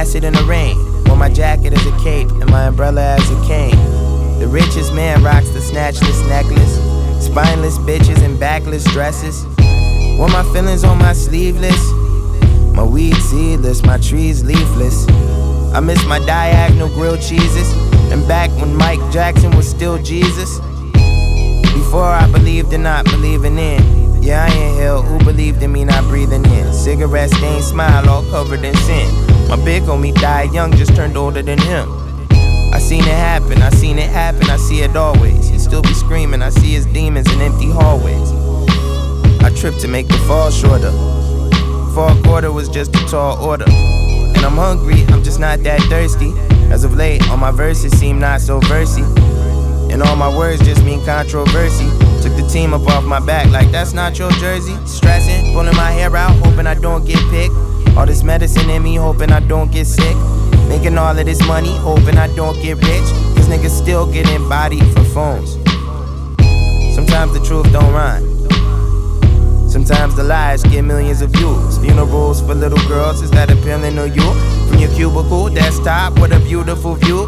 sit in the rain. Wore my jacket as a cape and my umbrella as a cane. The richest man rocks the snatchless necklace. Spineless bitches in backless dresses. Wore my feelings on my sleeveless. My weed seedless, my trees leafless. I miss my diagonal grilled cheeses. And back when Mike Jackson was still Jesus. Before I believed in not believing in. Yeah, I inhale, who believed in me not breathing in. Cigarette stained smile all covered in sin. My big homie died young, just turned older than him. I seen it happen, I seen it happen, I see it always. He still be screaming, I see his demons in empty hallways. I tripped to make the fall shorter. Fall quarter was just a tall order. And I'm hungry, I'm just not that thirsty. As of late, all my verses seem not so versy. And all my words just mean controversy. Took the team up off my back like that's not your jersey. Stressing, pulling my hair out, hoping I don't get picked. All this medicine in me, hoping I don't get sick. Making all of this money, hoping I don't get rich. Cause niggas still getting bodied for phones. Sometimes the truth don't rhyme. Sometimes the lies get millions of views. Funerals for little girls, is that appealing to you? From your cubicle, desktop, what a beautiful view.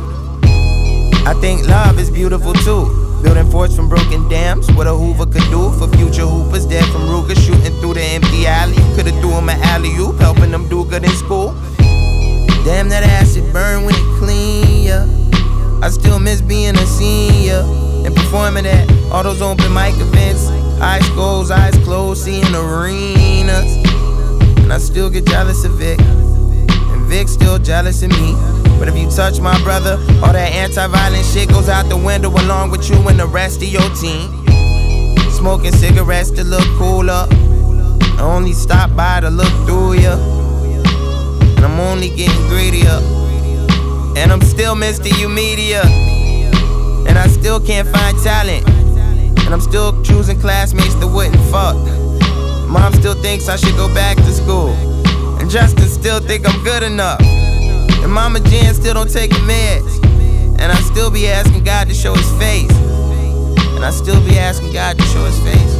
I think love is beautiful too. Building forts from broken dams, what a Hoover could do for future hoopers dead from Ruger, shooting through the empty alley. Could've threw him an alley-oop, helping them do good in school. Damn, that acid burn when it clean, yeah. I still miss being a senior and performing at all those open mic events. Eyes closed, seeing arenas. And I still get jealous of Vic, and Vic still jealous of me. But if you touch my brother, all that anti-violent shit goes out the window along with you and the rest of your team. Smoking cigarettes to look cooler. I only stop by to look through ya. And I'm only getting greedier. And I'm still Mr. U Media. And I still can't find talent. And I'm still choosing classmates that wouldn't fuck. Mom still thinks I should go back to school. And Justin still think I'm good enough. And Mama Jan still don't take her meds. And I still be asking God to show his face. And I still be asking God to show his face.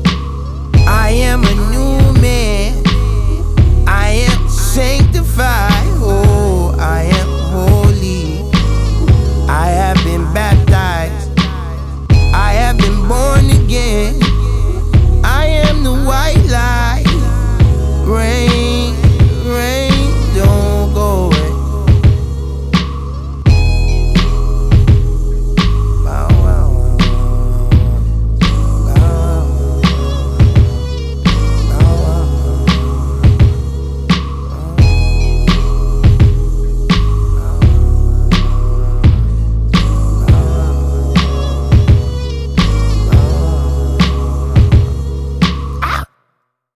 I am a new man. I am sanctified.